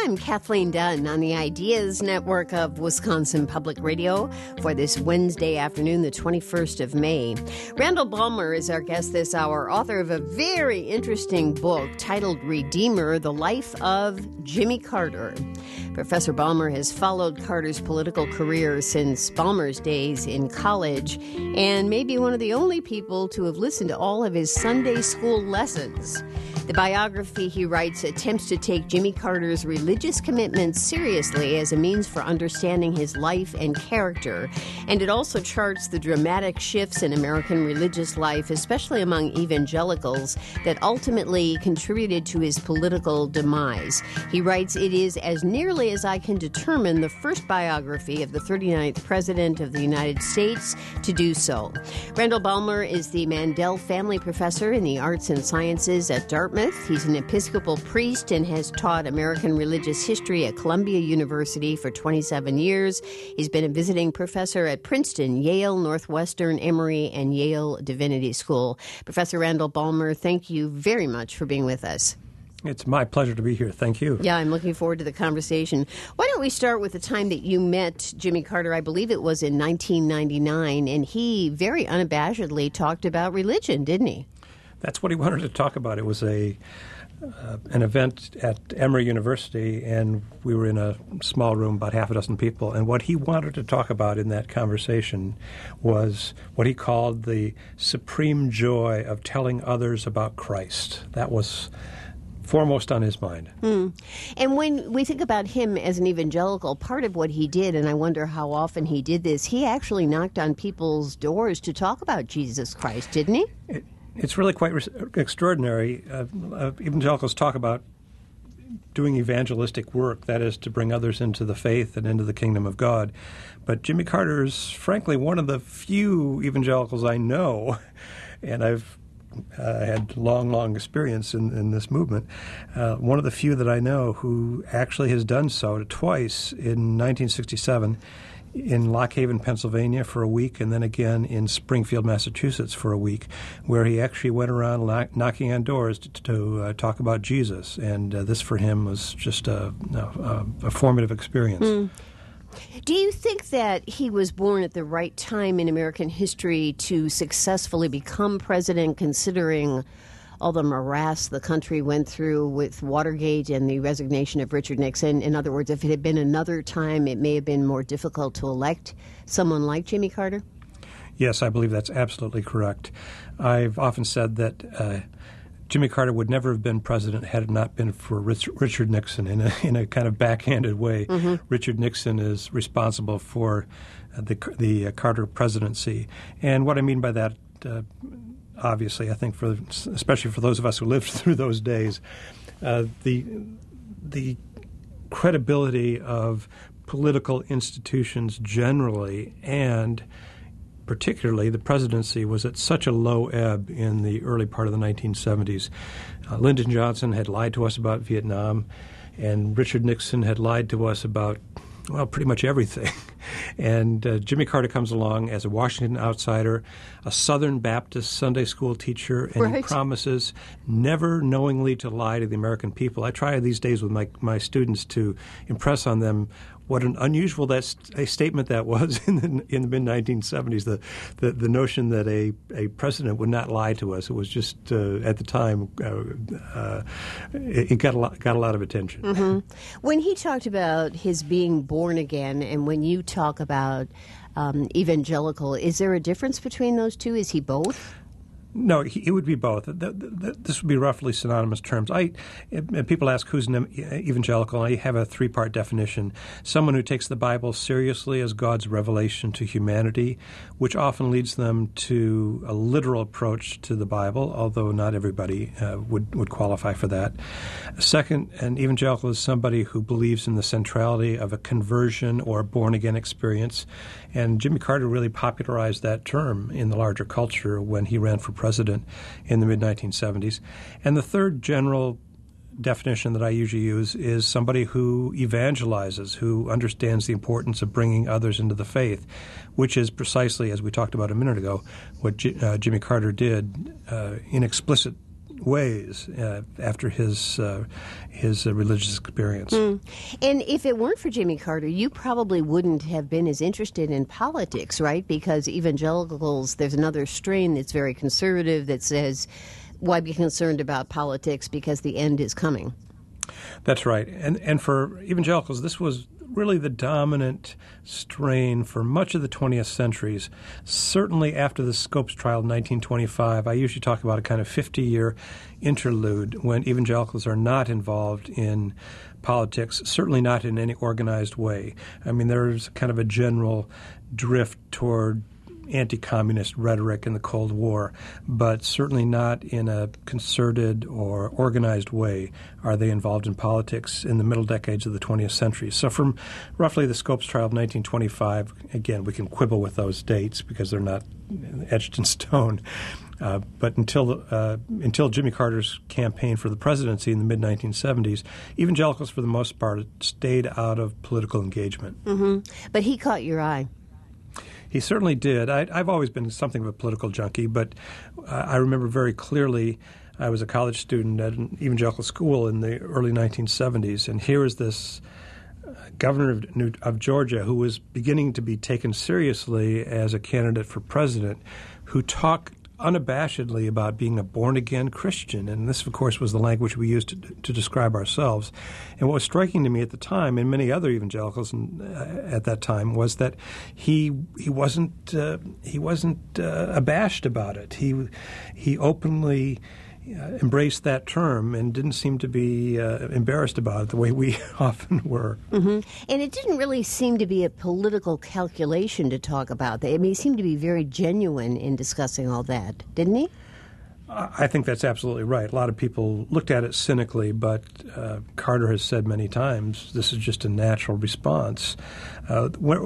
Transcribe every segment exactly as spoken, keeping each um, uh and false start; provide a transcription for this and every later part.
I'm Kathleen Dunn on the Ideas Network of Wisconsin Public Radio for this Wednesday afternoon, the twenty-first of May. Randall Balmer is our guest this hour, author of a very interesting book titled Redeemer, The Life of Jimmy Carter. Professor Balmer has followed Carter's political career since Balmer's days in college and may be one of the only people to have listened to all of his Sunday school lessons. The biography he writes attempts to take Jimmy Carter's religious commitments seriously as a means for understanding his life and character, and it also charts the dramatic shifts in American religious life, especially among evangelicals, that ultimately contributed to his political demise. He writes, "It is, as nearly as I can determine, the first biography of the thirty-ninth President of the United States to do so." Randall Balmer is the Mandel Family Professor in the Arts and Sciences at Dartmouth. He's an Episcopal priest and has taught American religious history at Columbia University for twenty-seven years. He's been a visiting professor at Princeton, Yale, Northwestern, Emory, and Yale Divinity School. Professor Randall Balmer, thank you very much for being with us. It's my pleasure to be here. Thank you. Yeah, I'm looking forward to the conversation. Why don't we start with the time that you met Jimmy Carter? I believe it was in nineteen ninety-nine, and he very unabashedly talked about religion, didn't he? That's what he wanted to talk about. It was a uh, an event at Emory University, and we were in a small room, about half a dozen people. And what he wanted to talk about in that conversation was what he called the supreme joy of telling others about Christ. That was foremost on his mind. Mm. And when we think about him as an evangelical, part of what he did, and I wonder how often he did this, he actually knocked on people's doors to talk about Jesus Christ, didn't he? It, It's really quite re- extraordinary. Uh, uh, evangelicals talk about doing evangelistic work, that is, to bring others into the faith and into the kingdom of God. But Jimmy Carter is, frankly, one of the few evangelicals I know, and I've uh, had long, long experience in, in this movement, uh, one of the few that I know who actually has done so twice in nineteen sixty-seven. In Lock Haven, Pennsylvania for a week, and then again in Springfield, Massachusetts for a week, where he actually went around lock, knocking on doors to, to uh, talk about Jesus. And uh, this for him was just a, a, a formative experience. Mm. Do you think that he was born at the right time in American history to successfully become president, considering all the morass the country went through with Watergate and the resignation of Richard Nixon? In other words, if it had been another time, it may have been more difficult to elect someone like Jimmy Carter? Yes, I believe that's absolutely correct. I've often said that uh, Jimmy Carter would never have been president had it not been for Rich, Richard Nixon in a, in a kind of backhanded way. Mm-hmm. Richard Nixon is responsible for uh, the, the uh, Carter presidency. And what I mean by that, uh, obviously, I think, for especially for those of us who lived through those days, uh, the the credibility of political institutions generally, and particularly the presidency, was at such a low ebb in the early part of the nineteen seventies. Uh, Lyndon Johnson had lied to us about Vietnam, and Richard Nixon had lied to us about, well, pretty much everything. And uh, Jimmy Carter comes along as a Washington outsider, a Southern Baptist Sunday school teacher, and right. He promises never knowingly to lie to the American people. I try these days with my, my students to impress on them what an unusual that a statement that was in the, in the mid nineteen seventies, the, the the notion that a, a president would not lie to us. It was just, uh, at the time, uh, uh, it, it got a lot, got a lot of attention. Mm-hmm. When he talked about his being born again, and when you talk about um, evangelical, is there a difference between those two? Is he both? No, he, it would be both. The, the, the, this would be roughly synonymous terms. I, and people ask who's an evangelical. I have a three-part definition. Someone who takes the Bible seriously as God's revelation to humanity, which often leads them to a literal approach to the Bible, although not everybody uh, would, would qualify for that. Second, an evangelical is somebody who believes in the centrality of a conversion or born-again experience. And Jimmy Carter really popularized that term in the larger culture when he ran for president in the mid nineteen seventies. And the third general definition that I usually use is somebody who evangelizes, who understands the importance of bringing others into the faith, which is precisely, as we talked about a minute ago, what J- uh, Jimmy Carter did uh, in explicit ways uh, after his uh, his uh, religious experience. Mm. And if it weren't for Jimmy Carter, you probably wouldn't have been as interested in politics, right? Because evangelicals, there's another strain that's very conservative that says, why be concerned about politics because the end is coming? That's right. And and for evangelicals, this was really the dominant strain for much of the twentieth centuries. Certainly after the Scopes trial in nineteen twenty-five, I usually talk about a kind of fifty-year interlude when evangelicals are not involved in politics, certainly not in any organized way. I mean, there's kind of a general drift toward anti-communist rhetoric in the Cold War, but certainly not in a concerted or organized way are they involved in politics in the middle decades of the twentieth century. So from roughly the Scopes trial of nineteen twenty-five, again, we can quibble with those dates because they're not etched in stone, uh, but until uh, until Jimmy Carter's campaign for the presidency in the mid nineteen seventies, evangelicals for the most part stayed out of political engagement. Mm-hmm. But he caught your eye. He certainly did. I, I've always been something of a political junkie, but uh, I remember very clearly I was a college student at an evangelical school in the early nineteen seventies, and here is this uh, governor of, New, of Georgia who was beginning to be taken seriously as a candidate for president, who talked unabashedly about being a born-again Christian. And this, of course, was the language we used to, to describe ourselves. And what was striking to me at the time, and many other evangelicals in, uh, at that time, was that he he wasn't uh, he wasn't uh, abashed about it. He he openly uh, embraced that term and didn't seem to be uh, embarrassed about it the way we often were. Mm-hmm. And it didn't really seem to be a political calculation to talk about that. I mean, he seemed to be very genuine in discussing all that, didn't he? I think that's absolutely right. A lot of people looked at it cynically, but uh, Carter has said many times this is just a natural response. Uh, where,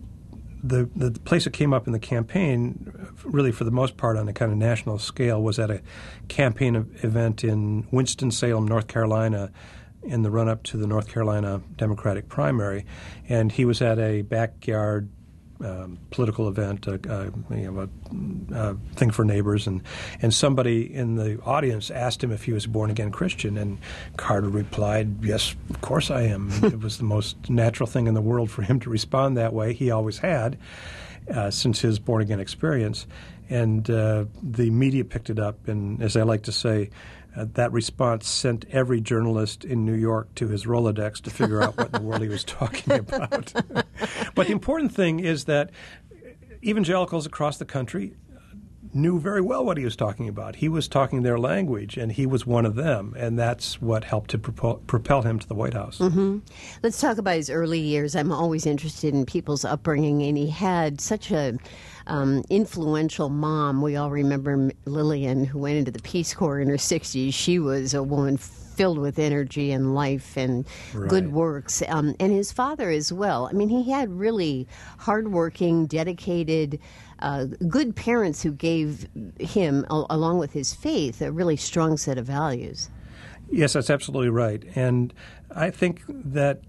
The, the place it came up in the campaign, really for the most part on a kind of national scale, was at a campaign event in Winston-Salem, North Carolina, in the run-up to the North Carolina Democratic primary. And he was at a backyard um, political event, a, a, you know, a, a thing for neighbors, and, and somebody in the audience asked him if he was a born-again Christian, and Carter replied, yes, of course I am. It was the most natural thing in the world for him to respond that way. He always had, uh, since his born-again experience. And uh, the media picked it up, and as I like to say, Uh, that response sent every journalist in New York to his Rolodex to figure out what in the world he was talking about. But the important thing is that evangelicals across the country knew very well what he was talking about. He was talking their language, and he was one of them, and that's what helped to propel, propel him to the White House. Mm-hmm. Let's talk about his early years. I'm always interested in people's upbringing, and he had such a um, influential mom. We all remember Lillian, who went into the Peace Corps in her sixties. She was a woman filled with energy and life and right. good works, um, and his father as well. I mean, he had really hardworking, dedicated, uh, good parents who gave him, al- along with his faith, a really strong set of values. Yes, that's absolutely right. And I think that,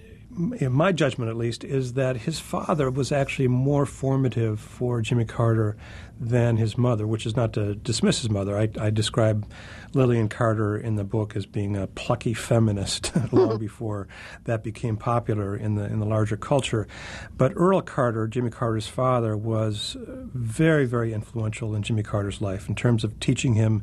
in my judgment at least, is that his father was actually more formative for Jimmy Carter than his mother, which is not to dismiss his mother. I, I describe Lillian Carter in the book as being a plucky feminist long before that became popular in the in the larger culture. But Earl Carter, Jimmy Carter's father, was very, very influential in Jimmy Carter's life in terms of teaching him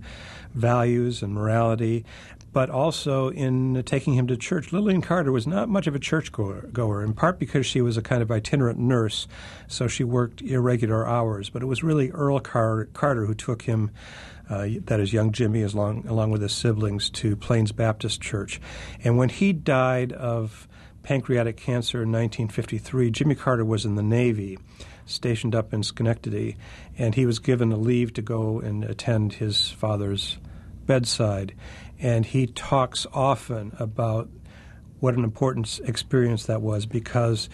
values and morality, but also in taking him to church. Lillian Carter was not much of a churchgoer, goer, in part because she was a kind of itinerant nurse, so she worked irregular hours. But it was really Earl Car- Carter who took him, uh, that is young Jimmy, as long, along with his siblings, to Plains Baptist Church. And when he died of pancreatic cancer in nineteen fifty-three, Jimmy Carter was in the Navy, stationed up in Schenectady, and he was given a leave to go and attend his father's bedside. And he talks often about what an important experience that was, because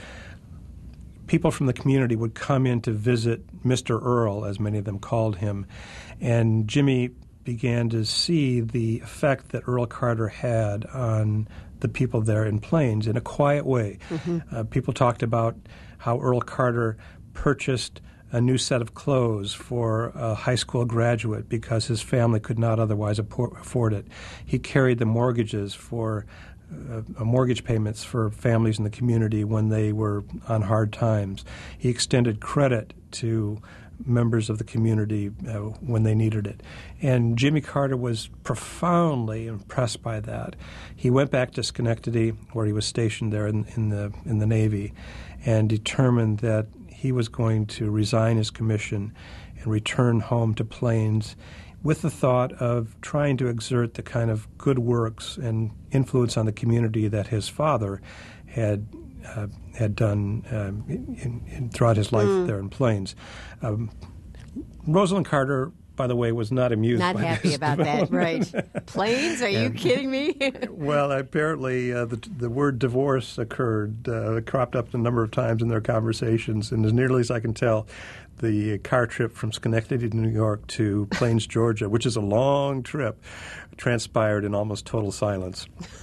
people from the community would come in to visit Mister Earl, as many of them called him, and Jimmy began to see the effect that Earl Carter had on the people there in Plains in a quiet way. Mm-hmm. Uh, people talked about how Earl Carter purchased a new set of clothes for a high school graduate because his family could not otherwise afford it. He carried the mortgages for uh, mortgage payments for families in the community when they were on hard times. He extended credit to members of the community uh, when they needed it. And Jimmy Carter was profoundly impressed by that. He went back to Schenectady, where he was stationed there in, in the in the Navy, and determined that he was going to resign his commission and return home to Plains with the thought of trying to exert the kind of good works and influence on the community that his father had uh, had done um, in, in, throughout his life mm. there in Plains. Um, Rosalind Carter, by the way, was not amused Not by happy this about that, right. Plains? Are you and, kidding me? Well, apparently uh, the, the word divorce occurred, uh, cropped up a number of times in their conversations, and as nearly as I can tell, the car trip from Schenectady to New York to Plains, Georgia, which is a long trip, transpired in almost total silence.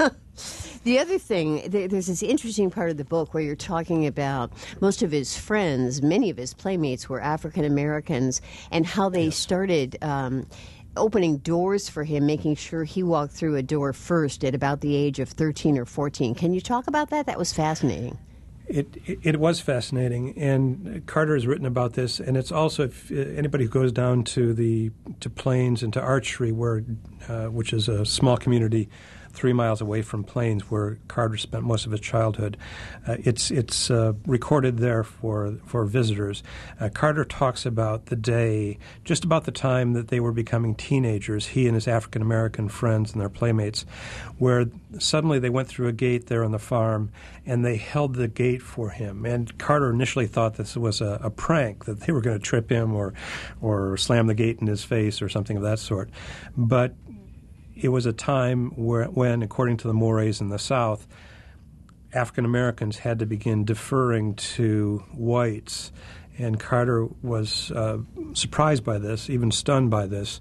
The other thing, there's this interesting part of the book where you're talking about most of his friends, many of his playmates were African Americans, and how they yes. started um, opening doors for him, making sure he walked through a door first at about the age of thirteen or fourteen. Can you talk about that? That was fascinating. It, it it was fascinating, and Carter has written about this. And it's also, if anybody who goes down to the to Plains and to Archery, where uh, which is a small community three miles away from Plains, where Carter spent most of his childhood, uh, it's it's uh, recorded there for for visitors. Uh, Carter talks about the day, just about the time that they were becoming teenagers, he and his African American friends and their playmates, where suddenly they went through a gate there on the farm, and they held the gate for him. And Carter initially thought this was a, a prank, that they were going to trip him or or slam the gate in his face or something of that sort. But it was a time where, when, according to the mores in the South, African Americans had to begin deferring to whites. And Carter was uh, surprised by this, even stunned by this,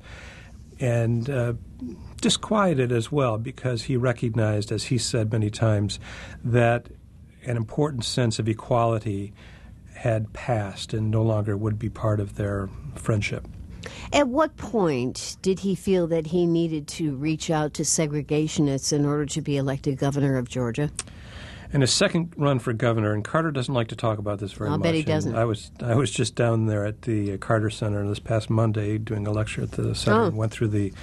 and uh, disquieted as well, because he recognized, as he said many times, that an important sense of equality had passed and no longer would be part of their friendship. At what point did he feel that he needed to reach out to segregationists in order to be elected governor of Georgia? In his second run for governor, and Carter doesn't like to talk about this very I'll much. bet he doesn't. I was I was just down there at the Carter Center this past Monday doing a lecture at the center. Oh. And went through the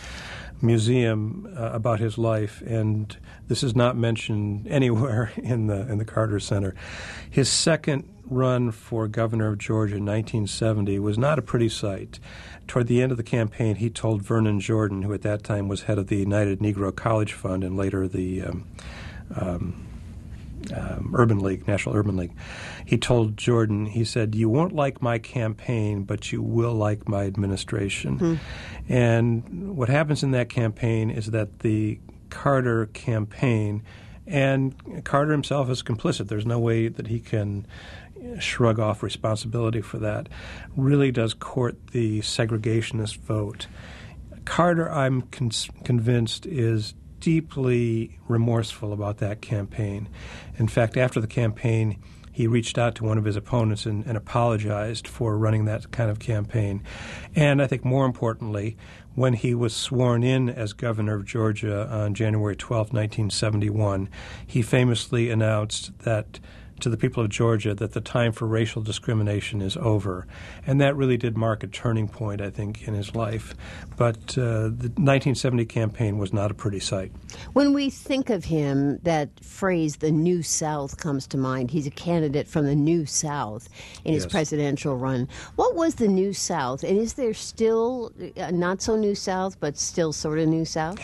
museum uh, about his life, and this is not mentioned anywhere in the in the Carter Center. His second run for governor of Georgia in nineteen seventy was not a pretty sight. Toward the end of the campaign, he told Vernon Jordan, who at that time was head of the United Negro College Fund and later the um, um, um, Urban League, National Urban League, he told Jordan, he said, "You won't like my campaign, but you will like my administration." Hmm. And what happens in that campaign is that the Carter campaign, and Carter himself is complicit, there's no way that he can shrug off responsibility for that, really does court the segregationist vote. Carter, I'm con- convinced, is deeply remorseful about that campaign. In fact, after the campaign, he reached out to one of his opponents and, and apologized for running that kind of campaign. And I think more importantly, when he was sworn in as governor of Georgia on January twelfth, nineteen seventy-one, he famously announced that to the people of Georgia that the time for racial discrimination is over. And that really did mark a turning point, I think, in his life. But uh, the nineteen seventy campaign was not a pretty sight. When we think of him, that phrase, the New South, comes to mind. He's a candidate from the New South in his yes. presidential run. What was the New South? And is there still uh, not so New South, but still sort of New South?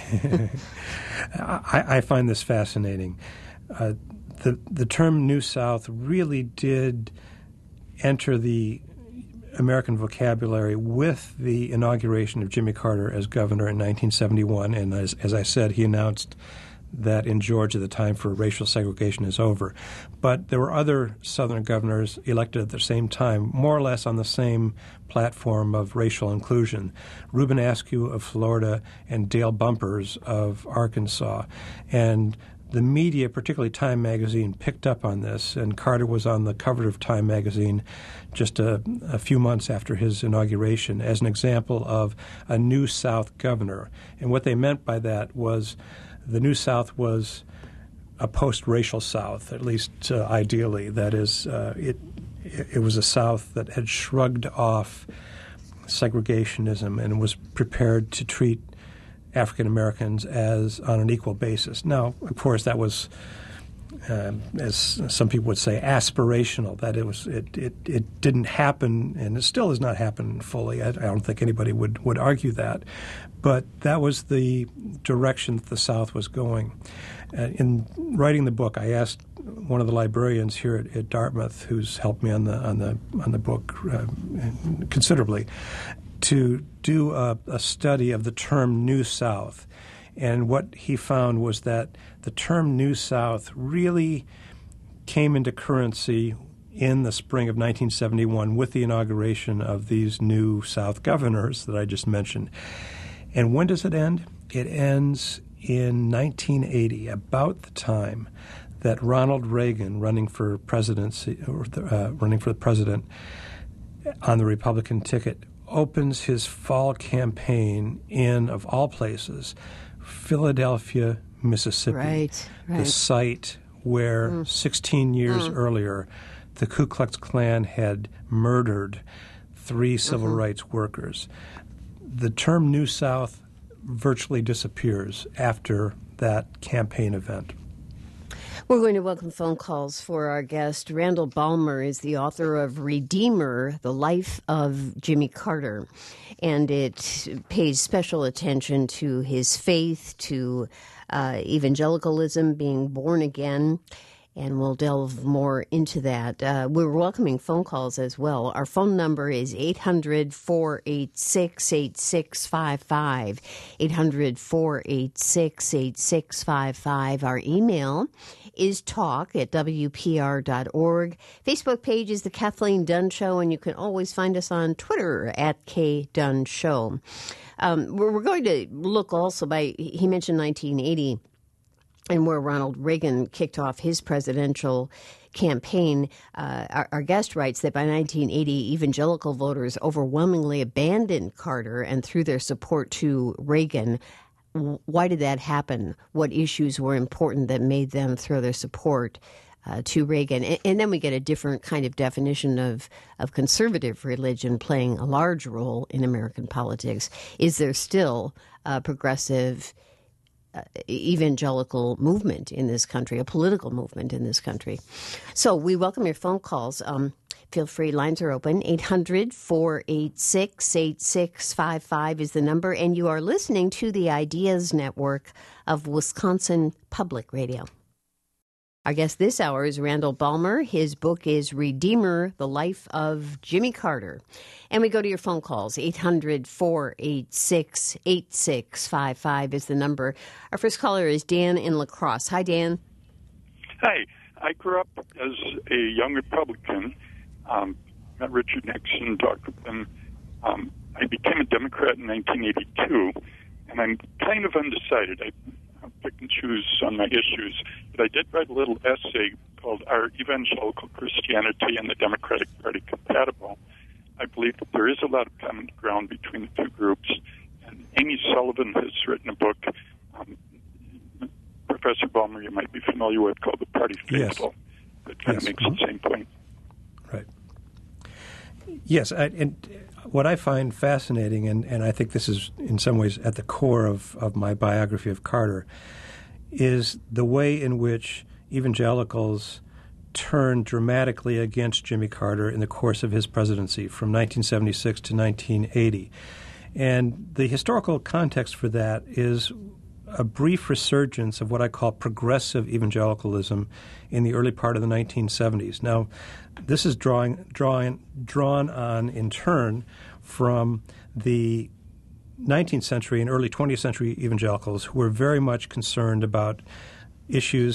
I, I find this fascinating. Uh, The the term New South really did enter the American vocabulary with the inauguration of Jimmy Carter as governor in nineteen seventy-one. And as, as I said, he announced that in Georgia the time for racial segregation is over. But there were other Southern governors elected at the same time, more or less on the same platform of racial inclusion. Reuben Askew of Florida and Dale Bumpers of Arkansas. And the media, particularly Time magazine, picked up on this, and Carter was on the cover of Time magazine just a, a few months after his inauguration as an example of a New South governor. And what they meant by that was the New South was a post-racial South, at least uh, ideally. That is, uh, it it was a South that had shrugged off segregationism and was prepared to treat African Americans as on an equal basis. Now, of course, that was, uh, as some people would say, aspirational. That it was, it, it, it didn't happen, and it still has not happened fully. I, I don't think anybody would, would argue that, but that was the direction that the South was going. Uh, in writing the book, I asked one of the librarians here at, at Dartmouth, who's helped me on the on the on the book uh, considerably, to do a, a study of the term New South. And what he found was that the term New South really came into currency in the spring of nineteen seventy-one with the inauguration of these new South governors that I just mentioned. And when does it end? It ends in nineteen eighty, about the time that Ronald Reagan, running for presidency, or uh, running for the president on the Republican ticket, opens his fall campaign in, of all places, Philadelphia, Mississippi, right, right. the site where mm. sixteen years mm. earlier the Ku Klux Klan had murdered three civil mm-hmm. rights workers. The term New South virtually disappears after that campaign event. We're going to welcome phone calls for our guest. Randall Balmer is the author of Redeemer, The Life of Jimmy Carter, and it pays special attention to his faith, to uh, evangelicalism, being born again, and we'll delve more into that. Uh, we're welcoming phone calls as well. Our phone number is eight hundred, four eight six, eight six five five, eight hundred, four eight six, eight six five five. Our email is talk at w p r dot org. Facebook page is The Kathleen Dunn Show, and you can always find us on Twitter at K Dunn Show. Um, we're, we're going to look also by, he mentioned nineteen eighty, and where Ronald Reagan kicked off his presidential campaign. Uh, our, our guest writes that by nineteen eighty, evangelical voters overwhelmingly abandoned Carter and threw their support to Reagan. Why did that happen? What issues were important that made them throw their support uh, to Reagan? And, and then we get a different kind of definition of, of conservative religion playing a large role in American politics. Is there still a progressive uh, evangelical movement in this country, a political movement in this country? So we welcome your phone calls. Um, Feel free. Lines are open. eight hundred, four eight six, eight six five five is the number. And you are listening to the Ideas Network of Wisconsin Public Radio. Our guest this hour is Randall Balmer. His book is Redeemer, The Life of Jimmy Carter. And we go to your phone calls. eight hundred, four eight six, eight six five five is the number. Our first caller is Dan in La Crosse. Hi, Dan. Hi. I grew up as a young Republican. Um, met Richard Nixon, talked with him. Um, I became a Democrat in nineteen eighty-two, and I'm kind of undecided. I, I pick and choose on my issues, but I did write a little essay called Are Evangelical Christianity and the Democratic Party Compatible? I believe that there is a lot of common ground between the two groups, and Amy Sullivan has written a book, um, Professor Balmer, you might be familiar with, called The Party Faithful. Yes. That kind yes. of makes mm-hmm. the same point. Right. Yes, I, and what I find fascinating, and, and I think this is in some ways at the core of, of my biography of Carter, is the way in which evangelicals turned dramatically against Jimmy Carter in the course of his presidency from nineteen seventy-six to nineteen eighty. And the historical context for that is a brief resurgence of what I call progressive evangelicalism in the early part of the nineteen seventies. Now, this is drawing, drawing, drawn on, in turn, from the nineteenth century and early twentieth century evangelicals who were very much concerned about issues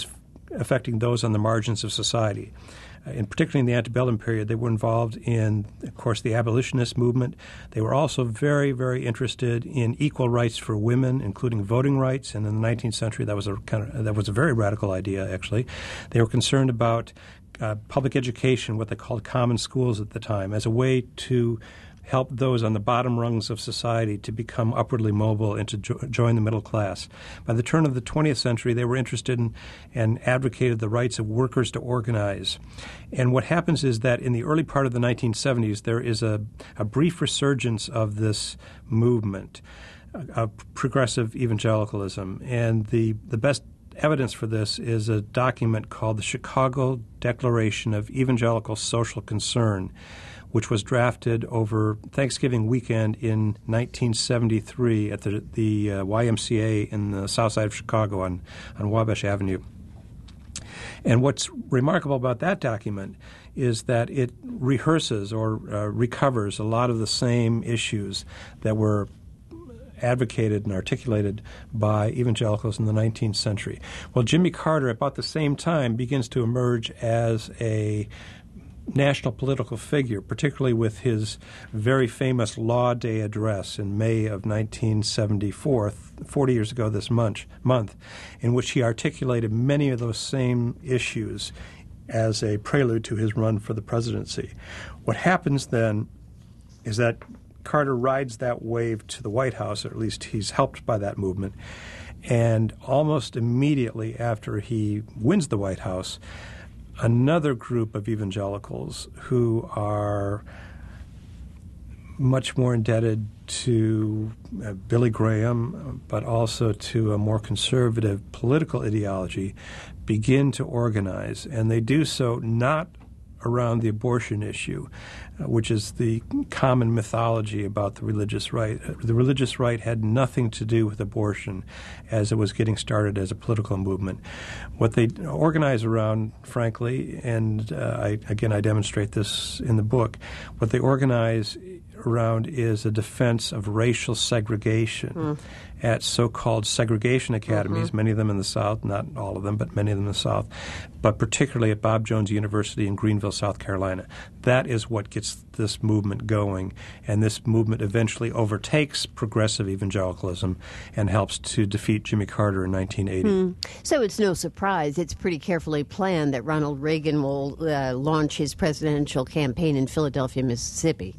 affecting those on the margins of society. Uh, and particularly in the antebellum period, they were involved in, of course, the abolitionist movement. They were also very, very interested in equal rights for women, including voting rights. And in the nineteenth century, that was a kind of that was a very radical idea. Actually, they were concerned about uh, public education, what they called common schools at the time, as a way to help those on the bottom rungs of society to become upwardly mobile and to jo- join the middle class. By the turn of the twentieth century, they were interested in and advocated the rights of workers to organize. And what happens is that in the early part of the nineteen seventies, there is a, a brief resurgence of this movement, of progressive evangelicalism. And the, the best evidence for this is a document called the Chicago Declaration of Evangelical Social Concern, which was drafted over Thanksgiving weekend in nineteen seventy-three at the, the uh, Y M C A in the south side of Chicago on, on Wabash Avenue. And what's remarkable about that document is that it rehearses or uh, recovers a lot of the same issues that were advocated and articulated by evangelicals in the nineteenth century. Well, Jimmy Carter, about the same time, begins to emerge as a national political figure, particularly with his very famous Law Day address in May of nineteen seventy-four, forty years ago this month, month, in which he articulated many of those same issues as a prelude to his run for the presidency. What happens then is that Carter rides that wave to the White House, or at least he's helped by that movement, and almost immediately after he wins the White House, another group of evangelicals who are much more indebted to uh, Billy Graham, but also to a more conservative political ideology, begin to organize. And they do so not around the abortion issue, uh, which is the common mythology about the religious right. Uh, the religious right had nothing to do with abortion as it was getting started as a political movement. What they organize around, frankly, and uh, I, again, I demonstrate this in the book, what they organize around is a defense of racial segregation mm. at so-called segregation academies, mm-hmm. many of them in the South, not all of them, but many of them in the South, but particularly at Bob Jones University in Greenville, South Carolina. That is what gets this movement going, and this movement eventually overtakes progressive evangelicalism and helps to defeat Jimmy Carter in nineteen eighty. Mm. So it's no surprise, it's pretty carefully planned that Ronald Reagan will uh, launch his presidential campaign in Philadelphia, Mississippi.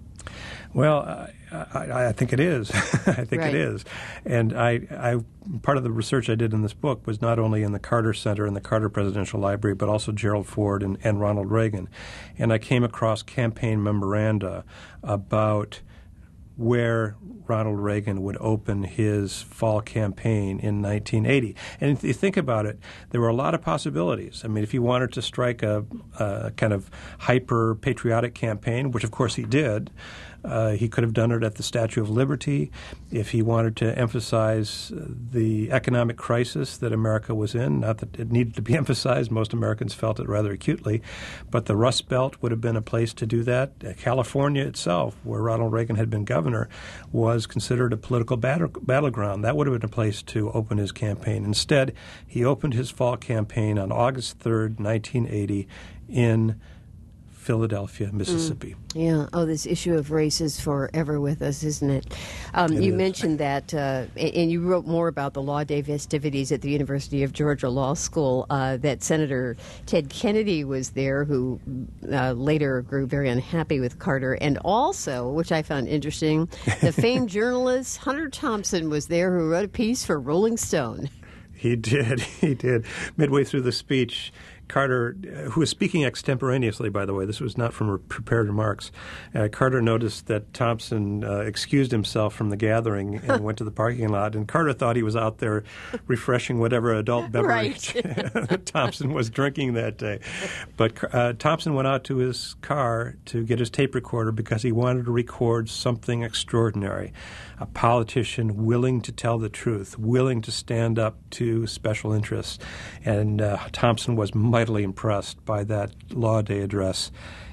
Well, I, I, I think it is. I think right. it is. And I, I, part of the research I did in this book was not only in the Carter Center and the Carter Presidential Library, but also Gerald Ford and, and Ronald Reagan. And I came across campaign memoranda about where Ronald Reagan would open his fall campaign in nineteen eighty. And if you think about it, there were a lot of possibilities. I mean, if he wanted to strike a, a kind of hyper-patriotic campaign, which of course he did, uh, he could have done it at the Statue of Liberty. If he wanted to emphasize the economic crisis that America was in, not that it needed to be emphasized, most Americans felt it rather acutely, but the Rust Belt would have been a place to do that. Uh, California itself, where Ronald Reagan had been governor, was considered a political battle, battleground. That would have been a place to open his campaign. Instead, he opened his fall campaign on August third, nineteen eighty, in Philadelphia, Mississippi. Mm, yeah. Oh, this issue of race is forever with us, isn't it? Um, it you is. mentioned that, uh, and you wrote more about the Law Day festivities at the University of Georgia Law School, uh, that Senator Ted Kennedy was there, who uh, later grew very unhappy with Carter. And also, which I found interesting, the famed journalist Hunter Thompson was there, who wrote a piece for Rolling Stone. He did. He did. Midway through the speech, Carter, who was speaking extemporaneously, by the way, this was not from prepared remarks, uh, Carter noticed that Thompson uh, excused himself from the gathering and went to the parking lot, and Carter thought he was out there refreshing whatever adult beverage right. Thompson was drinking that day. But uh, Thompson went out to his car to get his tape recorder because he wanted to record something extraordinary, a politician willing to tell the truth, willing to stand up to special interests. And uh, Thompson was mightily impressed by that Law Day address.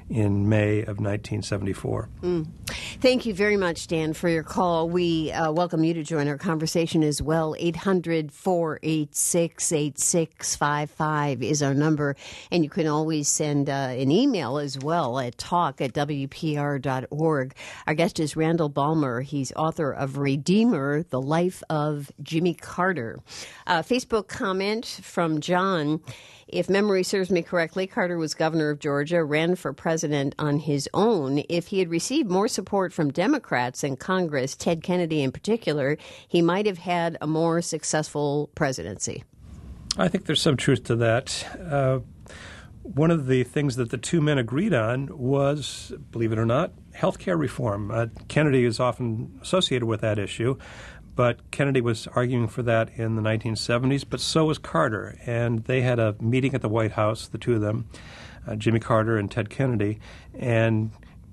in May of nineteen seventy-four. Mm. Thank you very much, Dan, for your call. We uh, welcome you to join our conversation as well. eight hundred, four eight six, eight six five five is our number. And you can always send uh, an email as well at talk at w p r dot org. Our guest is Randall Balmer. He's author of Redeemer, The Life of Jimmy Carter. Uh, Facebook comment from John. If memory serves me correctly, Carter was governor of Georgia, ran for president on his own. If he had received more support from Democrats in Congress, Ted Kennedy in particular, he might have had a more successful presidency. I think there's some truth to that. Uh, one of the things that the two men agreed on was, believe it or not, health care reform. Uh, Kennedy is often associated with that issue. But Kennedy was arguing for that in the nineteen seventies, but so was Carter. And they had a meeting at the White House, the two of them, uh, Jimmy Carter and Ted Kennedy. And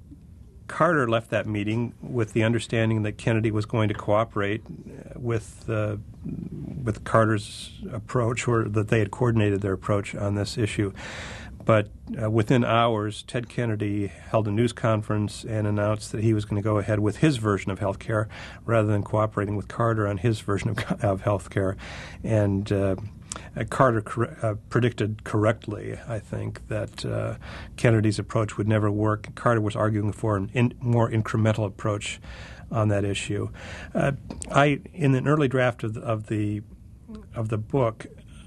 Carter left that meeting with the understanding that Kennedy was going to cooperate with uh, with Carter's approach, or that they had coordinated their approach on this issue. But uh, within hours, Ted Kennedy held a news conference and announced that he was going to go ahead with his version of health care rather than cooperating with Carter on his version of, of health care. And uh, Carter cor- uh, predicted correctly, I think, that uh, Kennedy's approach would never work. Carter was arguing for a in- more incremental approach on that issue. Uh, I, in an early draft of the, of the, of the book,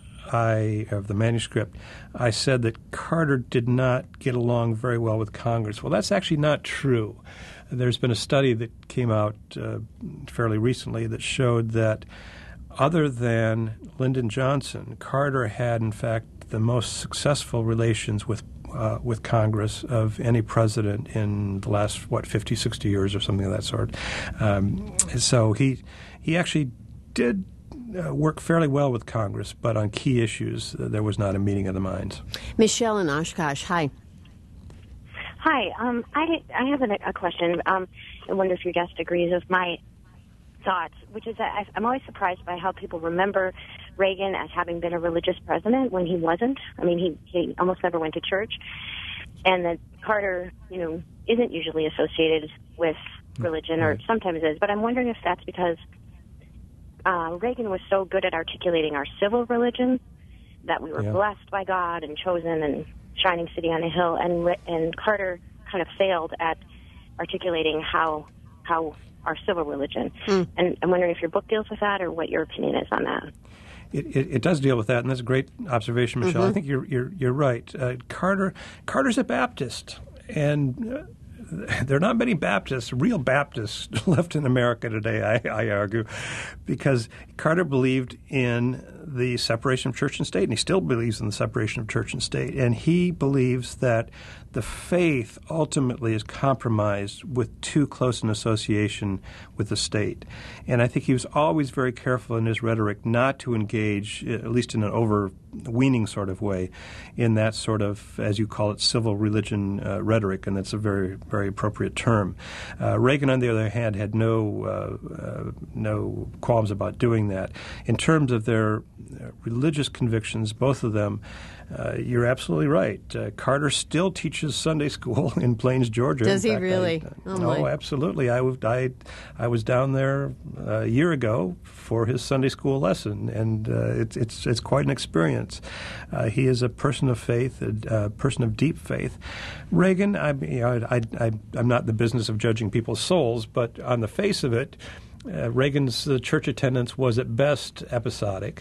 I, of the manuscript, I said that Carter did not get along very well with Congress. Well, that's actually not true. There's been a study that came out uh, fairly recently that showed that other than Lyndon Johnson, Carter had, in fact, the most successful relations with uh, with Congress of any president in the last, what, fifty, sixty years or something of that sort. Um, so he he actually did Uh, work fairly well with Congress, but on key issues, uh, there was not a meeting of the minds. Michelle in Oshkosh, hi. Hi. Um, I I have a, a question. Um, I wonder if your guest agrees with my thoughts, which is that I, I'm always surprised by how people remember Reagan as having been a religious president when he wasn't. I mean, he, he almost never went to church. And that Carter, you know, isn't usually associated with religion, or sometimes is. But I'm wondering if that's because Uh, Reagan was so good at articulating our civil religion that we were yeah. blessed by God and chosen and shining city on a hill, and and Carter kind of failed at articulating how how our civil religion. Mm. And I'm wondering if your book deals with that, or what your opinion is on that. It, it, it does deal with that, and that's a great observation, Michelle. Mm-hmm. I think you're you're, you're right. Uh, Carter Carter's a Baptist, and Uh, there are not many Baptists, real Baptists, left in America today, I, I argue, because Carter believed in the separation of church and state, and he still believes in the separation of church and state. And he believes that the faith ultimately is compromised with too close an association with the state. And I think he was always very careful in his rhetoric not to engage, at least in an overweening sort of way, in that sort of, as you call it, civil religion uh, rhetoric, and that's a very, very appropriate term. Uh, Reagan, on the other hand, had no uh, uh, no qualms about doing that. In terms of their religious convictions, both of them, uh, you're absolutely right. Uh, Carter still teaches Sunday school in Plains, Georgia. Does in he fact, really? I, oh, oh absolutely. I, I, I was down there a year ago for his Sunday school lesson, and uh, it's it's it's quite an experience. Uh, he is a person of faith, a, a person of deep faith. Reagan, I, you know, I, I, I'm not in the business of judging people's souls, but on the face of it, uh, Reagan's uh, church attendance was at best episodic.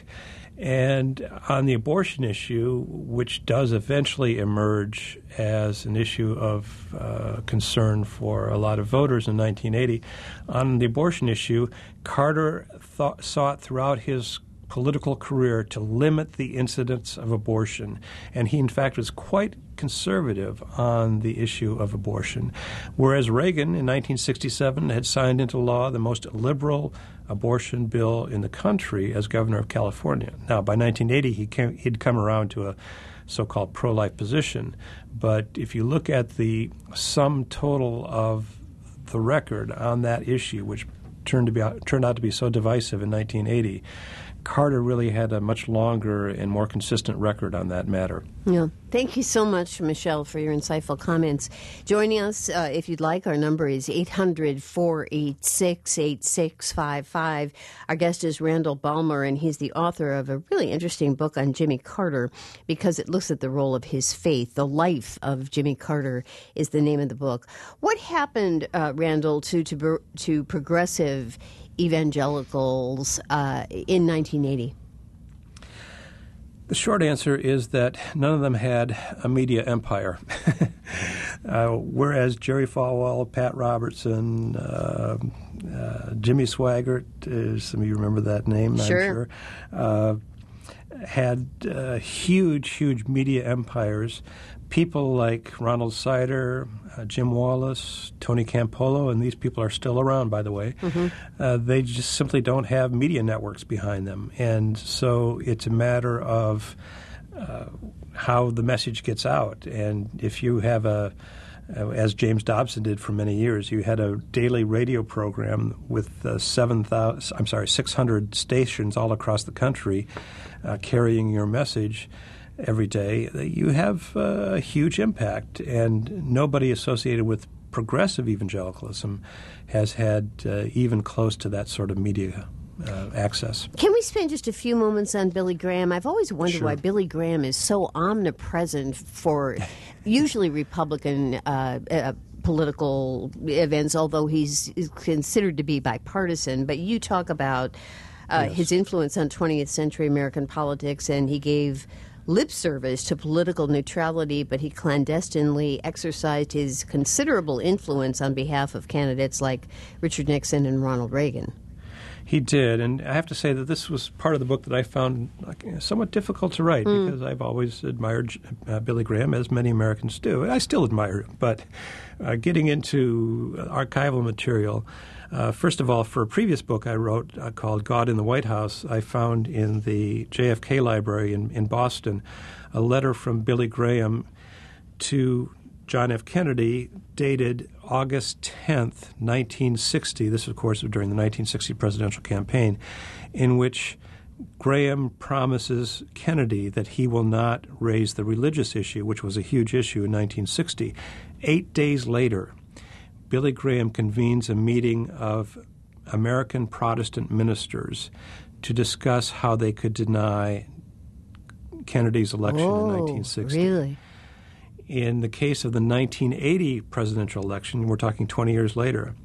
And on the abortion issue, which does eventually emerge as an issue of uh, concern for a lot of voters in nineteen eighty, on the abortion issue, Carter thought, sought throughout his political career to limit the incidence of abortion. And he, in fact, was quite conservative on the issue of abortion, whereas Reagan in nineteen sixty-seven had signed into law the most liberal abortion bill in the country as governor of California. Now, by nineteen eighty, he came, he'd come around to a so-called pro-life position. But if you look at the sum total of the record on that issue, which turned to be turned out to be so divisive in nineteen eighty, Carter really had a much longer and more consistent record on that matter. Yeah. Thank you so much, Michelle, for your insightful comments. Joining us, uh, if you'd like, our number is eight hundred, four eight six, eight six five five. Our guest is Randall Balmer, and he's the author of a really interesting book on Jimmy Carter because it looks at the role of his faith. The Life of Jimmy Carter is the name of the book. What happened, uh, Randall, to, to, to progressive evangelicals uh, in nineteen eighty? The short answer is that none of them had a media empire. uh, whereas Jerry Falwell, Pat Robertson, uh, uh, Jimmy Swaggart, uh, some of you remember that name, sure. I'm sure, uh, had uh, huge, huge media empires. People like Ronald Sider, uh, Jim Wallace, Tony Campolo, and these people are still around, by the way. Mm-hmm. Uh, they just simply don't have media networks behind them. And so it's a matter of uh, how the message gets out. And if you have a, uh, as James Dobson did for many years, you had a daily radio program with uh, seven thousand, I'm sorry, six hundred stations all across the country uh, carrying your message every day, you have uh, a huge impact, and nobody associated with progressive evangelicalism has had uh, even close to that sort of media uh, access. Can we spend just a few moments on Billy Graham? I've always wondered Sure. why Billy Graham is so omnipresent for usually Republican uh, uh, political events, although he's is considered to be bipartisan. But you talk about uh, Yes. his influence on twentieth century American politics, and he gave lip service to political neutrality, but he clandestinely exercised his considerable influence on behalf of candidates like Richard Nixon and Ronald Reagan. He did, and I have to say that this was part of the book that I found like, somewhat difficult to write mm. because I've always admired uh, Billy Graham, as many Americans do. And I still admire him, but uh, getting into archival material, uh, first of all, for a previous book I wrote uh, called God in the White House, I found in the J F K Library in, in Boston a letter from Billy Graham to John F. Kennedy dated August tenth, nineteen sixty. This, of course, was during the nineteen sixty presidential campaign, in which Graham promises Kennedy that he will not raise the religious issue, which was a huge issue in nineteen sixty. Eight days later, Billy Graham convenes a meeting of American Protestant ministers to discuss how they could deny Kennedy's election Whoa, in nineteen sixty. Really? In the case of the nineteen eighty presidential election, we're talking twenty years later,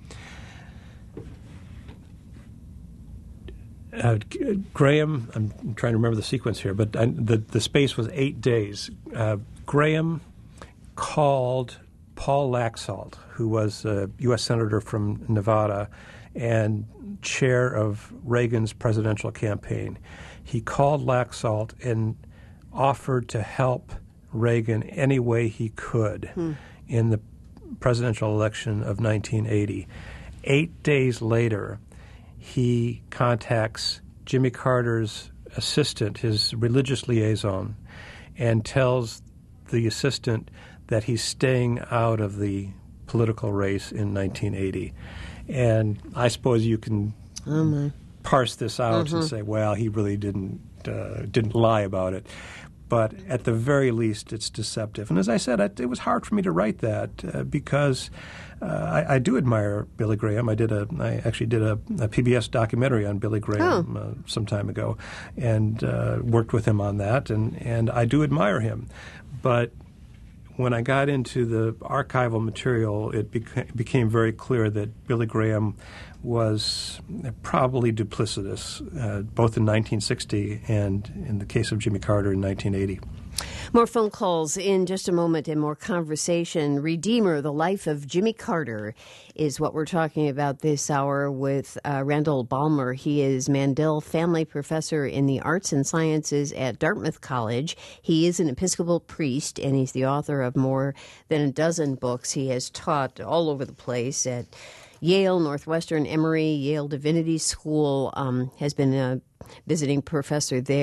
uh, Graham, I'm trying to remember the sequence here, but I, the, the space was eight days. Uh, Graham called Paul Laxalt, who was a U S Senator from Nevada and chair of Reagan's presidential campaign. He called Laxalt and offered to help Reagan any way he could hmm. in the presidential election of nineteen eighty. Eight days later, he contacts Jimmy Carter's assistant, his religious liaison, and tells the assistant that he's staying out of the political race in nineteen eighty. And I suppose you can oh my. parse this out mm-hmm. and say, well, he really didn't uh, didn't lie about it. But at the very least, it's deceptive. And as I said, I, it was hard for me to write that uh, because uh, I, I do admire Billy Graham. I did a, I actually did a, a P B S documentary on Billy Graham oh. uh, some time ago, and uh, worked with him on that. And, and I do admire him, but when I got into the archival material, it beca- became very clear that Billy Graham was probably duplicitous, uh, both in nineteen sixty and in the case of Jimmy Carter in nineteen eighty. More phone calls in just a moment and more conversation. Redeemer, the Life of Jimmy Carter is what we're talking about this hour with uh, Randall Balmer. He is Mandel Family Professor in the Arts and Sciences at Dartmouth College. He is an Episcopal priest, and he's the author of more than a dozen books. He has taught all over the place at Yale, Northwestern, Emory, Yale Divinity School, um, has been a visiting professor there.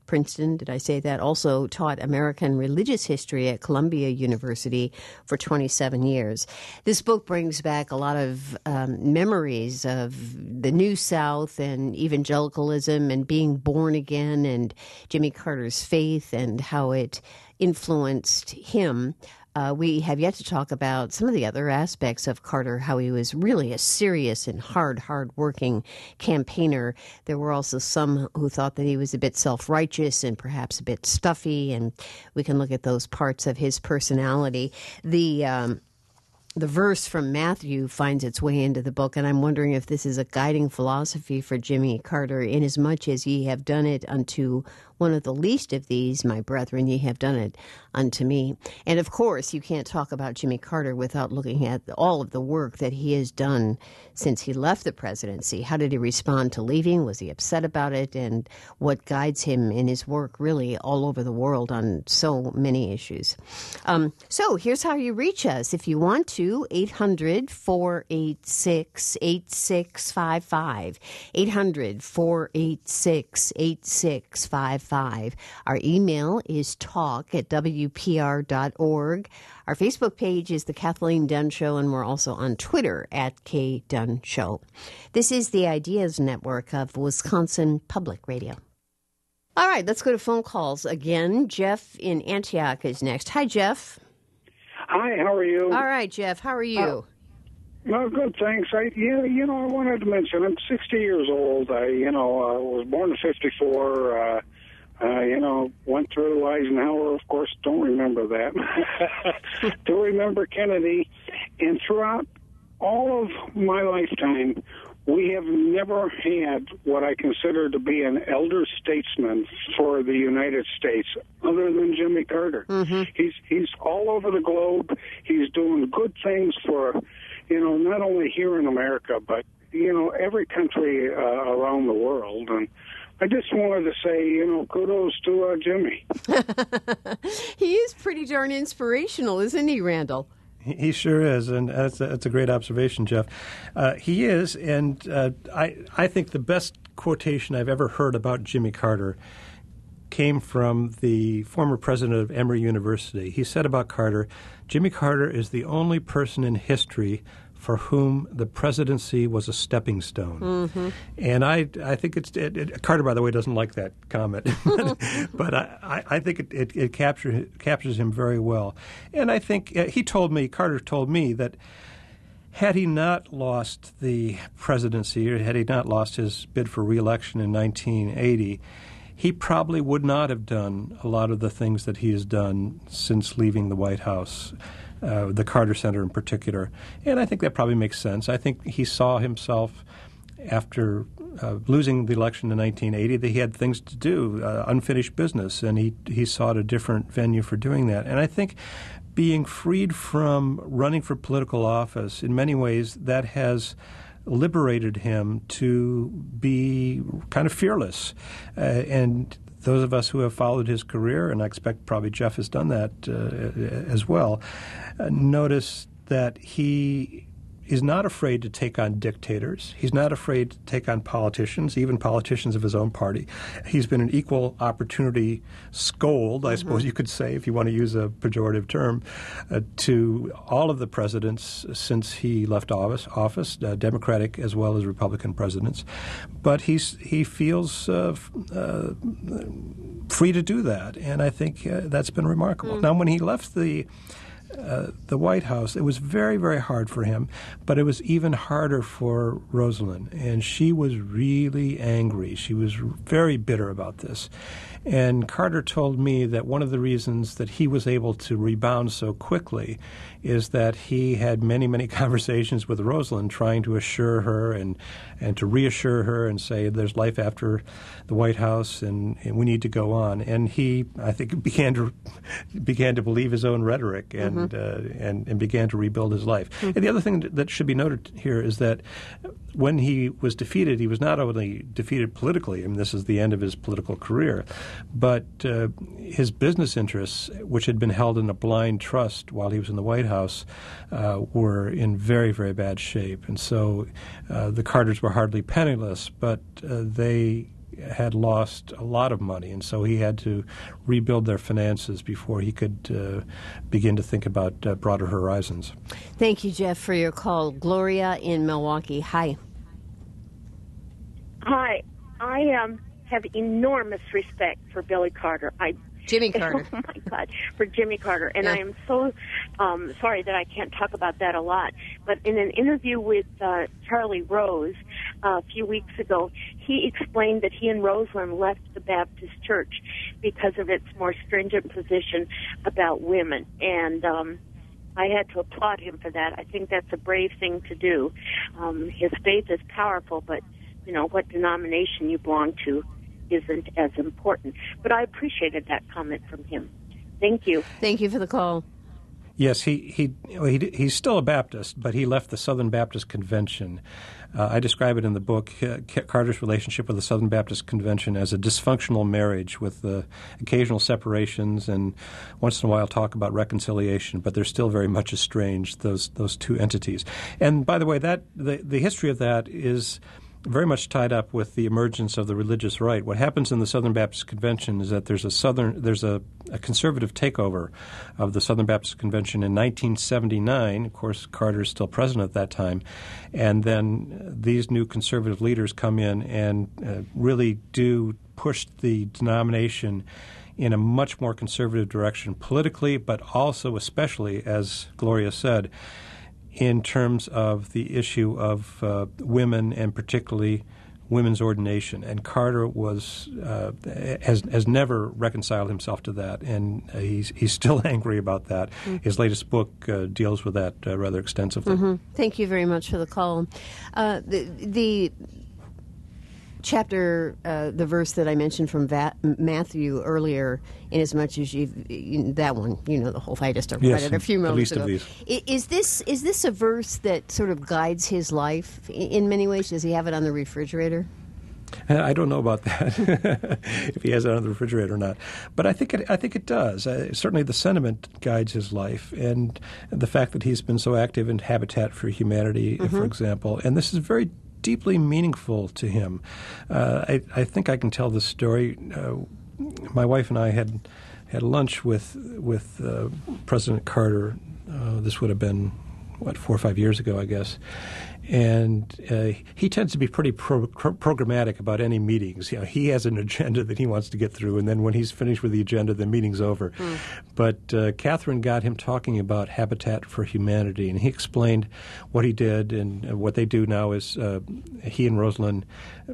Princeton, did I say that? Also taught American religious history at Columbia University for twenty-seven years. This book brings back a lot of um, memories of the New South and evangelicalism and being born again and Jimmy Carter's faith and how it influenced him. Uh, we have yet to talk about some of the other aspects of Carter, how he was really a serious and hard, hard-working campaigner. There were also some who thought that he was a bit self-righteous and perhaps a bit stuffy, and we can look at those parts of his personality. The um, the verse from Matthew finds its way into the book, and I'm wondering if this is a guiding philosophy for Jimmy Carter, inasmuch as ye have done it unto one of the least of these, my brethren, ye have done it unto me. And of course, you can't talk about Jimmy Carter without looking at all of the work that he has done since he left the presidency. How did he respond to leaving? Was he upset about it? And what guides him in his work really all over the world on so many issues. Um, so here's how you reach us. If you want to, eight hundred, four eight six, eight six five five. eight hundred, four eight six, eight six five five. Five. Our email is talk at w p r dot org. Our Facebook page is The Kathleen Dunn Show, and we're also on Twitter at K Dunn Show. This is the Ideas Network of Wisconsin Public Radio. All right, let's go to phone calls again. Jeff in Antioch is next. Hi, Jeff. Hi, how are you? All right, Jeff, how are you? Uh, well, good, thanks. I, you, you know, I wanted to mention I'm sixty years old. I, you know, uh, was born in fifty-four. Uh, Uh, you know, went through Eisenhower, of course, don't remember that. Do remember Kennedy. And throughout all of my lifetime, we have never had what I consider to be an elder statesman for the United States other than Jimmy Carter. Mm-hmm. He's he's all over the globe. He's doing good things for, you know, not only here in America, but, you know, every country uh, around the world. And I just wanted to say, you know, kudos to uh, Jimmy. He is pretty darn inspirational, isn't he, Randall? He sure is, and that's a, that's a great observation, Jeff. Uh, he is, and uh, I, I think the best quotation I've ever heard about Jimmy Carter came from the former president of Emory University. He said about Carter, Jimmy Carter is the only person in history for whom the presidency was a stepping stone. Mm-hmm. And I I think it's it, it, Carter, by the way, doesn't like that comment, but, but I, I think it, it, it captures captures him very well. And I think uh, he told me, Carter told me, that had he not lost the presidency, or had he not lost his bid for re-election in nineteen eighty, he probably would not have done a lot of the things that he has done since leaving the White House. Uh, the Carter Center in particular. And I think that probably makes sense. I think he saw himself, after uh, losing the election in nineteen eighty, that he had things to do, uh, unfinished business, and he, he sought a different venue for doing that. And I think being freed from running for political office, in many ways, that has liberated him to be kind of fearless. Uh, and those of us who have followed his career, and I expect probably Jeff has done that uh, as well, uh, notice that he is not afraid to take on dictators. He's not afraid to take on politicians, even politicians of his own party. He's been an equal opportunity scold, mm-hmm. I suppose you could say, if you want to use a pejorative term, uh, to all of the presidents since he left office, office uh, Democratic as well as Republican presidents. But he's he feels uh, uh, free to do that, and I think uh, that's been remarkable. Mm. Now, when he left the Uh, the White House, it was very, very hard for him, but it was even harder for Rosalynn, and she was really angry. She was very bitter about this. And Carter told me that one of the reasons that he was able to rebound so quickly is that he had many, many conversations with Rosalynn, trying to assure her and, and to reassure her and say there's life after the White House and, and we need to go on. And he, I think, began to began to believe his own rhetoric and mm-hmm. uh, and, and began to rebuild his life. Mm-hmm. And the other thing that should be noted here is that when he was defeated, he was not only defeated politically, I mean, this is the end of his political career, but uh, his business interests, which had been held in a blind trust while he was in the White House, uh, were in very, very bad shape. And so uh, the Carters were hardly penniless, but uh, they had lost a lot of money, and so he had to rebuild their finances before he could uh, begin to think about uh, broader horizons. Thank you, Jeff, for your call. Gloria in Milwaukee. Hi. Hi. I um, have enormous respect for Billy Carter. I Jimmy Carter. Oh, my God, for Jimmy Carter. And Yeah. I am so um, sorry that I can't talk about that a lot. But in an interview with uh, Charlie Rose uh, a few weeks ago, he explained that he and Roseland left the Baptist Church because of its more stringent position about women. And um, I had to applaud him for that. I think that's a brave thing to do. Um, his faith is powerful, but, you know, what denomination you belong to isn't as important. But I appreciated that comment from him. Thank you. Thank you for the call. Yes, he he, he he's still a Baptist, but he left the Southern Baptist Convention. Uh, I describe it in the book, uh, Carter's relationship with the Southern Baptist Convention as a dysfunctional marriage with uh, occasional separations and once in a while talk about reconciliation, but they're still very much estranged, those those two entities. And by the way, that the, the history of that is very much tied up with the emergence of the religious right. What happens in the Southern Baptist Convention is that there's a southern, there's a, a conservative takeover of the Southern Baptist Convention in nineteen seventy-nine. Of course, Carter is still president at that time, and then these new conservative leaders come in and uh, really do push the denomination in a much more conservative direction politically, but also, especially, as Gloria said, in terms of the issue of uh, women and particularly women's ordination. And Carter was uh, has has never reconciled himself to that, and uh, he's he's still angry about that. Mm-hmm. His latest book uh, deals with that uh, rather extensively. Mm-hmm. Thank you very much for the call. Uh, the, the chapter, uh, the verse that I mentioned from Va- Matthew earlier, in as much as you've, you, that one, you know, the whole, I just read yes, it a few moments ago. At least of these. Is this, is this a verse that sort of guides his life in many ways? Does he have it on the refrigerator? I don't know about that, if he has it on the refrigerator or not. But I think it, I think it does. Uh, certainly the sentiment guides his life, and the fact that he's been so active in Habitat for Humanity, mm-hmm. for example. And this is very deeply meaningful to him. Uh, I, I think I can tell this story. Uh, my wife and I had had lunch with with uh, President Carter. Uh, this would have been, what, four or five years ago, I guess. And uh, he tends to be pretty pro- pro- programmatic about any meetings. You know, he has an agenda that he wants to get through, and then when he's finished with the agenda, the meeting's over. Mm. But uh, Catherine got him talking about Habitat for Humanity, and he explained what he did, and uh, what they do now is uh, he and Rosalind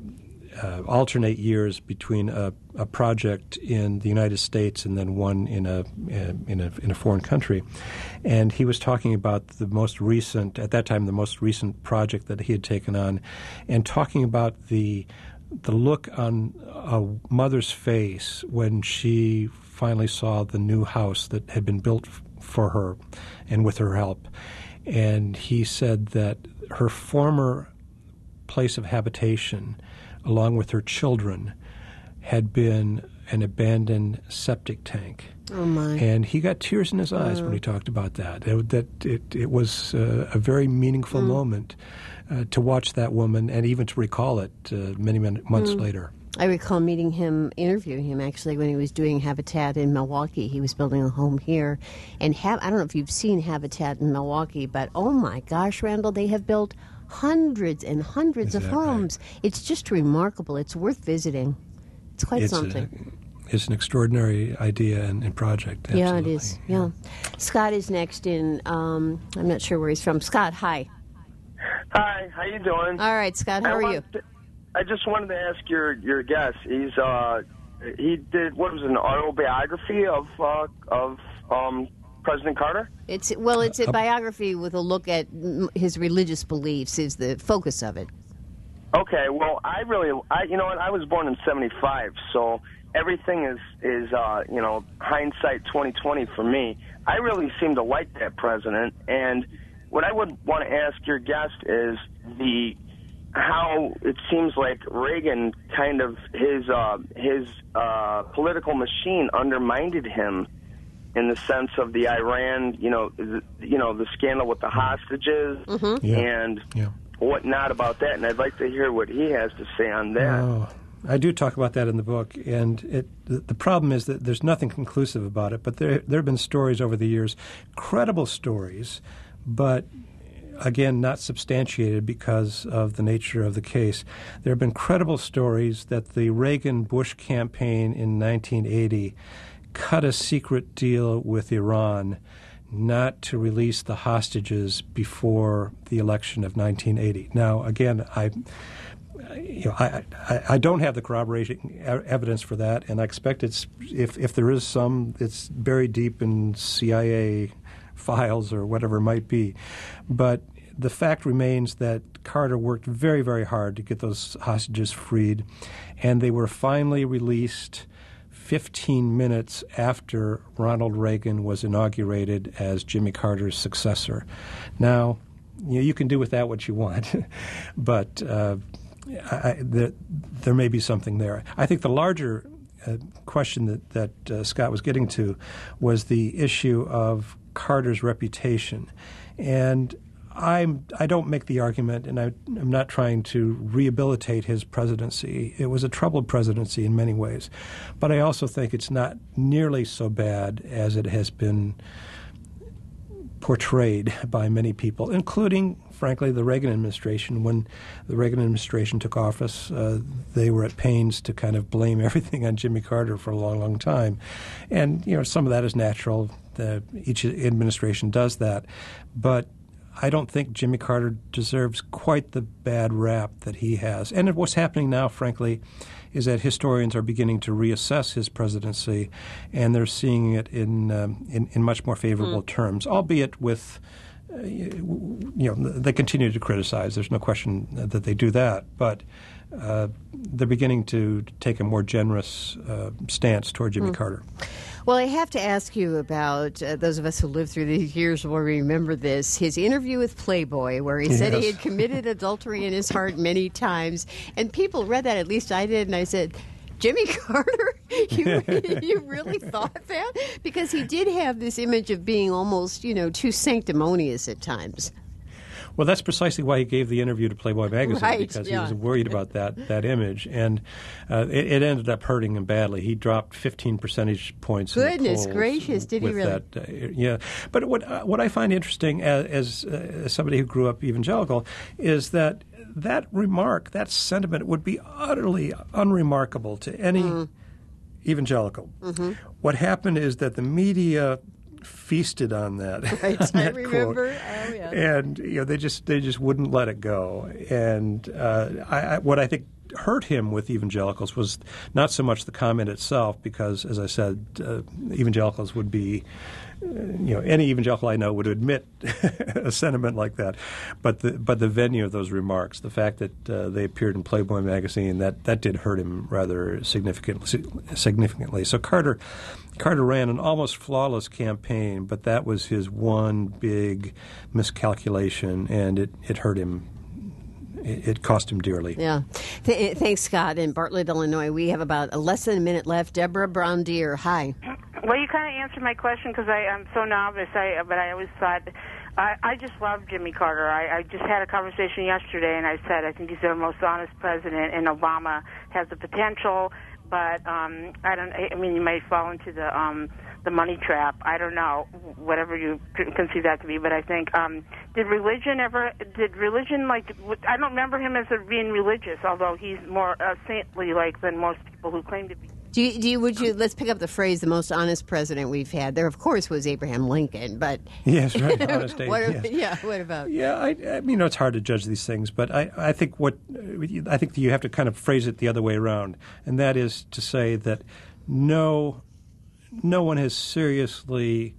Uh, alternate years between a, a project in the United States and then one in a, in a in a foreign country. And he was talking about the most recent, at that time, the most recent project that he had taken on, and talking about the the look on a mother's face when she finally saw the new house that had been built f- for her and with her help. And he said that her former place of habitation, along with her children, had been an abandoned septic tank. Oh, my. And he got tears in his eyes uh. when he talked about that. It, that it, it was uh, a very meaningful mm. moment uh, to watch that woman and even to recall it uh, many, many months mm. later. I recall meeting him, interviewing him, actually, when he was doing Habitat in Milwaukee. He was building a home here. And ha- I don't know if you've seen Habitat in Milwaukee, but oh, my gosh, Randall, they have built hundreds and hundreds exactly. of homes. It's just remarkable. It's worth visiting. It's quite it's something. A, it's an extraordinary idea and, and project. Absolutely. Yeah, it is. Yeah. yeah. Scott is next in, um, I'm not sure where he's from. Scott, hi. Hi, how you doing? All right, Scott, how I are you? To, I just wanted to ask your, your guest. He's uh, he did, what was it, an autobiography of, uh, of um, President Carter? It's well, it's a biography with a look at his religious beliefs is the focus of it. Okay, well, I really, I you know what, I was born in seventy-five, so everything is, is uh, you know, hindsight twenty twenty for me. I really seem to like that president, and what I would want to ask your guest is the how it seems like Reagan kind of, his, uh, his uh, political machine undermined him in the sense of the Iran, you know, the, you know, the scandal with the hostages mm-hmm. yeah. and yeah. whatnot about that. And I'd like to hear what he has to say on that. Oh, I do talk about that in the book, and it, the, the problem is that there's nothing conclusive about it, but there, there have been stories over the years, credible stories, but again, not substantiated because of the nature of the case. There have been credible stories that the Reagan-Bush campaign in nineteen eighty cut a secret deal with Iran not to release the hostages before the election of nineteen eighty. Now, again, I, you know, I, I, I don't have the corroboration evidence for that, and I expect it's if if there is some, it's buried deep in C I A files or whatever it might be. But the fact remains that Carter worked very, very hard to get those hostages freed, and they were finally released fifteen minutes after Ronald Reagan was inaugurated as Jimmy Carter's successor. Now, you know, you can do with that what you want, but uh, I, there, there may be something there. I think the larger uh, question that, that uh, Scott was getting to was the issue of Carter's reputation. And I'm, I don't make the argument, and I, I'm not trying to rehabilitate his presidency. It was a troubled presidency in many ways. But I also think it's not nearly so bad as it has been portrayed by many people, including, frankly, the Reagan administration. When the Reagan administration took office, uh, they were at pains to kind of blame everything on Jimmy Carter for a long, long time. And, you know, some of that is natural. The, each administration does that. But I don't think Jimmy Carter deserves quite the bad rap that he has. And what's happening now, frankly, is that historians are beginning to reassess his presidency, and they're seeing it in um, in, in much more favorable mm. terms, albeit with, uh, you know, they continue to criticize. There's no question that they do that. But uh, they're beginning to take a more generous uh, stance toward Jimmy mm. Carter. Well, I have to ask you about, uh, those of us who lived through these years will remember this, his interview with Playboy, where he yes. said he had committed adultery in his heart many times. And people read that, at least I did, and I said, Jimmy Carter, you, you really thought that? Because he did have this image of being almost, you know, too sanctimonious at times. Well, that's precisely why he gave the interview to Playboy magazine, right, because yeah. he was worried about that that image, and uh, it, it ended up hurting him badly. He dropped fifteen percentage points. Goodness in the polls gracious, did he really? That, uh, yeah, but what uh, what I find interesting as, as, uh, as somebody who grew up evangelical is that that remark, that sentiment, would be utterly unremarkable to any mm. evangelical. Mm-hmm. What happened is that the media feasted on that. Right, on I that remember. Quote. Oh, yeah. And you know, they just they just wouldn't let it go. And uh, I, I, what I think hurt him with evangelicals was not so much the comment itself, because, as I said, uh, evangelicals would be, uh, you know, any evangelical I know would admit a sentiment like that, but the but the venue of those remarks, the fact that uh, they appeared in Playboy magazine, that that did hurt him rather significantly. Significantly. So Carter. Carter ran an almost flawless campaign, but that was his one big miscalculation, and it, it hurt him. It, it cost him dearly. Yeah. Th- thanks, Scott. In Bartlett, Illinois, we have about less than a minute left. Deborah Brown-Deer, hi. Well, you kind of answered my question because I'm so novice, I, but I always thought, I, I just love Jimmy Carter. I, I just had a conversation yesterday, and I said I think he's the most honest president, and Obama has the potential. But um, I don't. I mean, you might fall into the um, the money trap. I don't know, whatever you conceive that to be. But I think um, did religion ever? Did religion like? I don't remember him as being religious, although he's more uh, saintly like than most people who claim to be. Do you, do you, would you, let's pick up the phrase, the most honest president we've had. There, of course, was Abraham Lincoln, but... Yes, right, honest what, yes. Yeah, what about... Yeah, I, I mean, you know, it's hard to judge these things, but I, I think what, I think you have to kind of phrase it the other way around, and that is to say that no, no one has seriously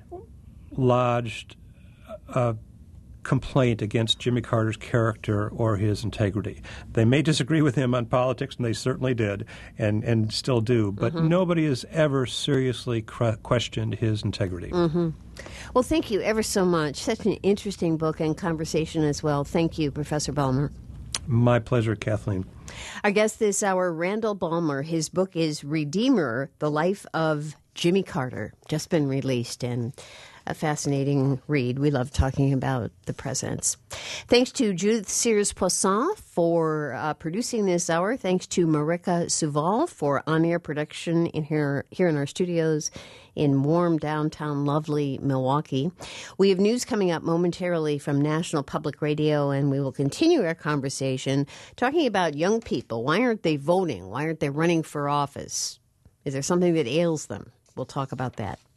lodged a complaint against Jimmy Carter's character or his integrity. They may disagree with him on politics, and they certainly did, and, and still do, but mm-hmm. nobody has ever seriously cr- questioned his integrity. Mm-hmm. Well, thank you ever so much. Such an interesting book and conversation as well. Thank you, Professor Balmer. My pleasure, Kathleen. Our guest this hour, Randall Balmer. His book is Redeemer, The Life of Jimmy Carter, just been released, and a fascinating read. We love talking about the presidents. Thanks to Judith Sears-Poisson for uh, producing this hour. Thanks to Marika Suval for on-air production in here, here in our studios in warm downtown lovely Milwaukee. We have news coming up momentarily from National Public Radio, and we will continue our conversation talking about young people. Why aren't they voting? Why aren't they running for office? Is there something that ails them? We'll talk about that.